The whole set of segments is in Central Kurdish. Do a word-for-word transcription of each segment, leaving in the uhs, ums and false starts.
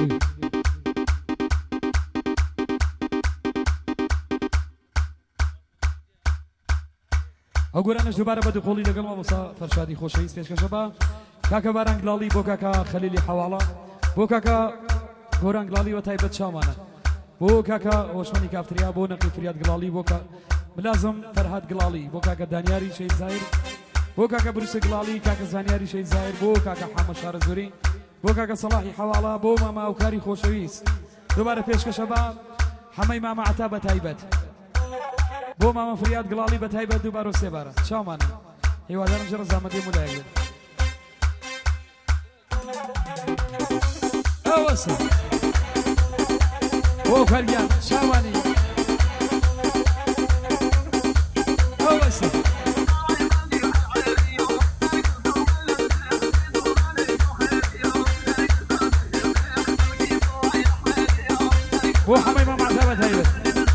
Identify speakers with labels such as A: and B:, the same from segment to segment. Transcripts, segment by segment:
A: ئەو گۆرانش دووبارە بە دووقۆڵی لەگەڵ مامۆستا فەرشادی خۆشەویست پێشکەشە بە کاکە باران گڵاڵی بۆ کاکە خەلیلی حەواڵە بۆ کاکە گۆران گڵاڵی وە تایبەت چاوانە بۆ کاکە هۆشمەنی کافتریا بۆ نەقی فریاد گڵاڵی بۆ کە ملازم فەرهاد گڵاڵی بۆ کاکە دانیاری شەید زایر بۆ کاکە بروسە گڵاڵی کاکە زانیاری شەید زایر بۆ کاکە حامە شارە زوری بۆ کاکە سەڵاحی حەواڵە بۆ ماما ئەوکاری خۆشەویست دووبارە پێشکەشە بە حەمەی ماما عەتا بە تایبەت بۆ ماما فریاد گڵاڵی بە تایبەت دووبارە و سێبارە چاومانە هیوادارم ژە ڕەزامەندی مولایەک ئەوەسە بۆ کەرگیان چاوانی ئەوەسە بۆ حەمەی ماما عەتا بە تایبەت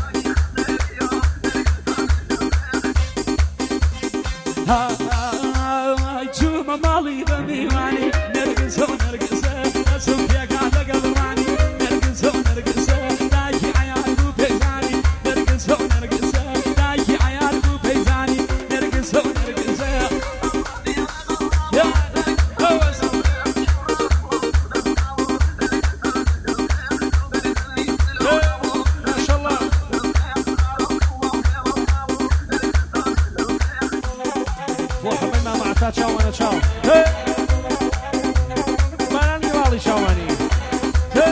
A: هاي شوف مالي بميواني نرقص ونرقص نسوق يا قاعد قلباني نرقص ونرقص دايي عيال وبيزاني نرقص ونرقص دايي عيال وبيزاني نرقص ونرقص يا هوس ما شاء الله ciao mana ciao hey manani wali ciao mani hey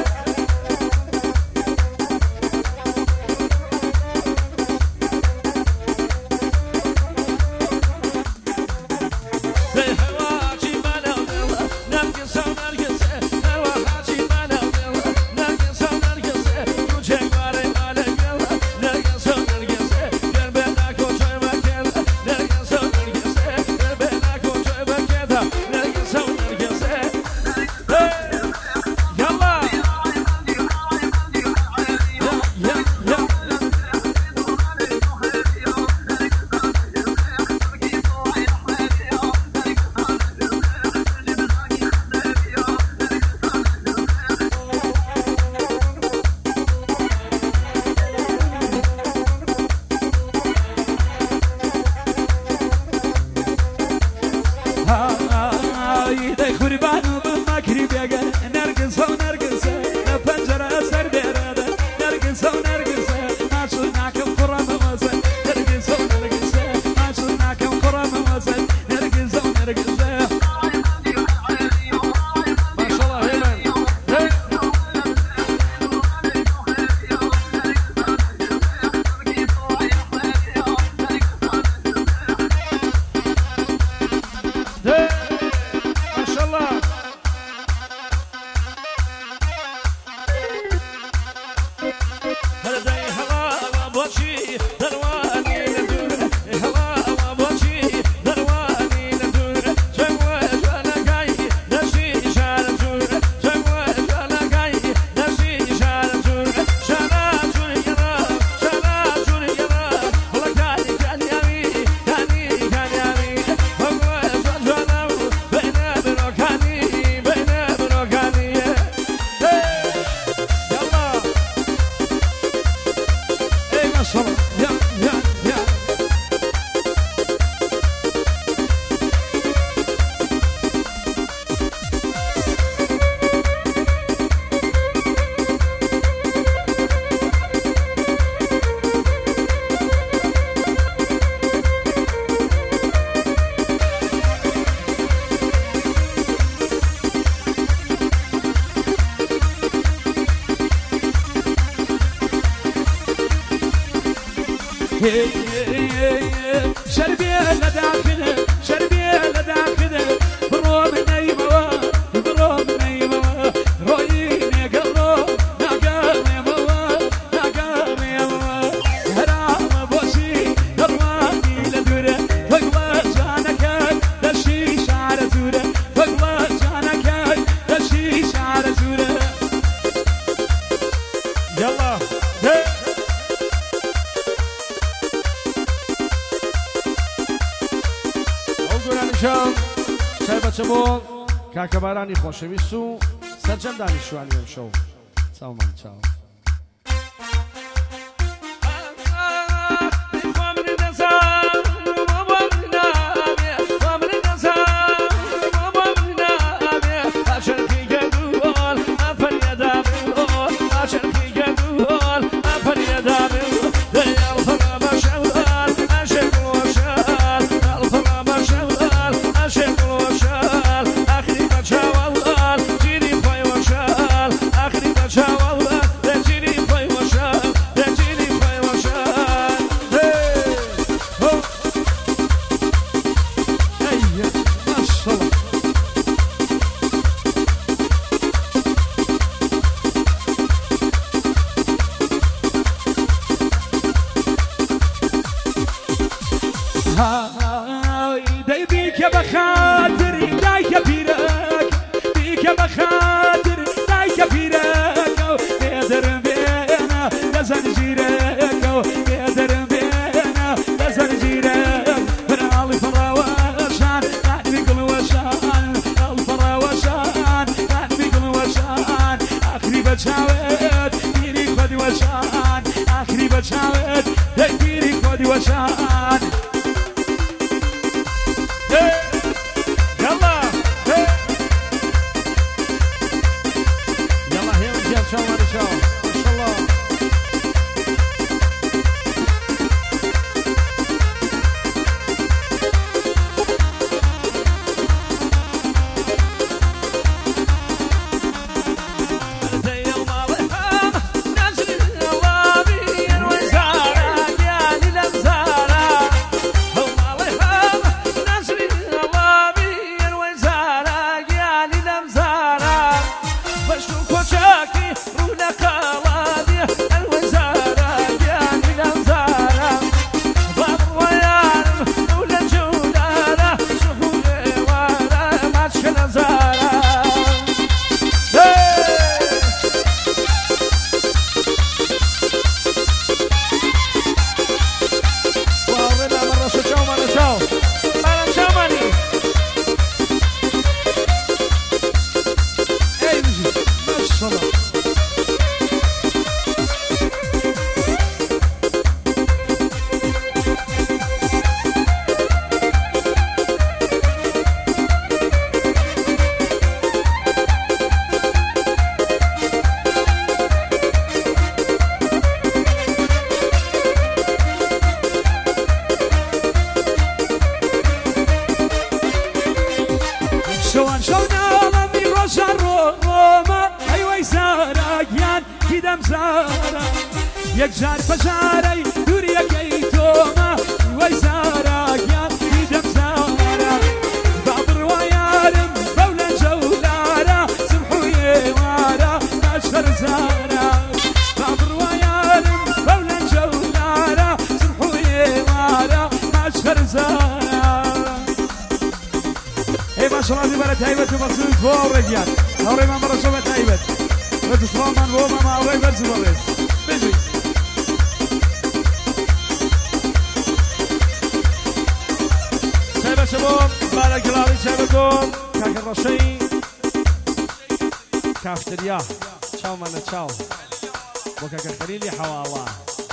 A: شربي لداخله شربي لداخله بروم نيمه بروم نيمه رويني قلو نقام يمه نقام يمه هرام بوشي درواني لدوره فقوى جانك دشي شعر زوره فقوى جانك دشي شعر زوره يلا شربت شمول کاکە بارانی خۆشەویست و سەرجەم دانیشتوانی ئەم شەو چاومان چاو كافتريا تشاو مانا تشاو وكاكا خليلي حوالا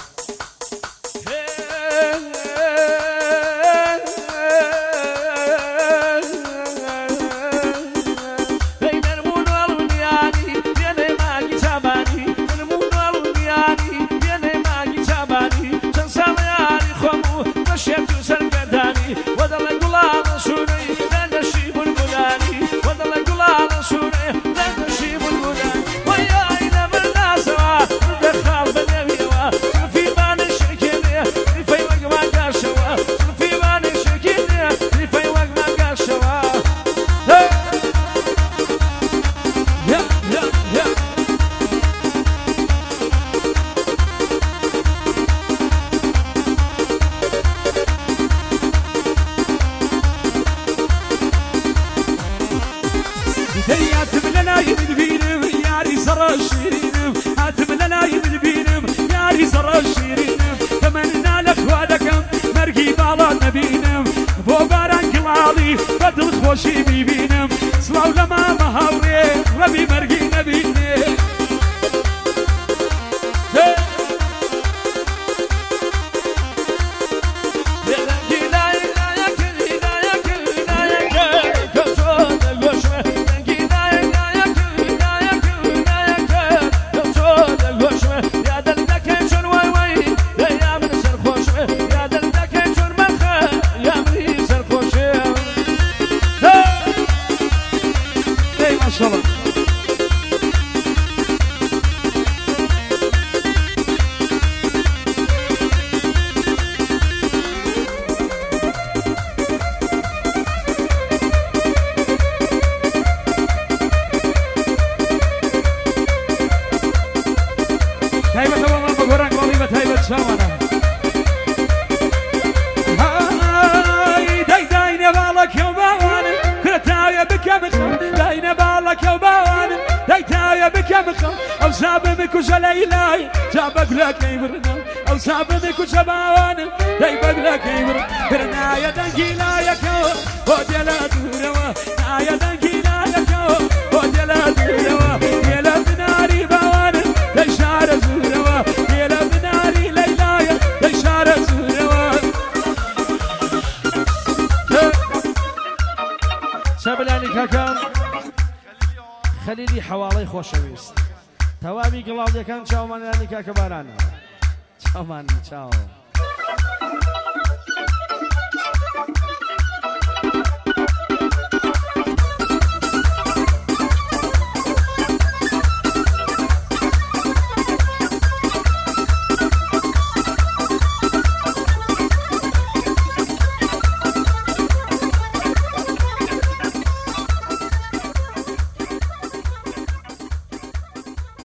A: بدل خوشی میبینم سلاو لما مهاوری ربی مرگی نبینه ئەو زابە بکوژە لەیلای جا بەگلەکەی برنە ئەو زابە بکوژە باوانم دەی بەگلەکەی بر برنایە دەنگی لایەکەوە بۆ دێلە دوورەوە نایە دەنگی لایەکەوە بۆ دێلە دوورەوە دێلە بناری باوانم دەی شارە زورەوە دێلە بناری لەیلایە دەی شارە زورەوە
B: سەبلانی کاکەم خەلیلی حەواڵەی خۆشەویست تەواوی گڵاویەکان چاومانیانی کاکە بارانە چاومانی چاوە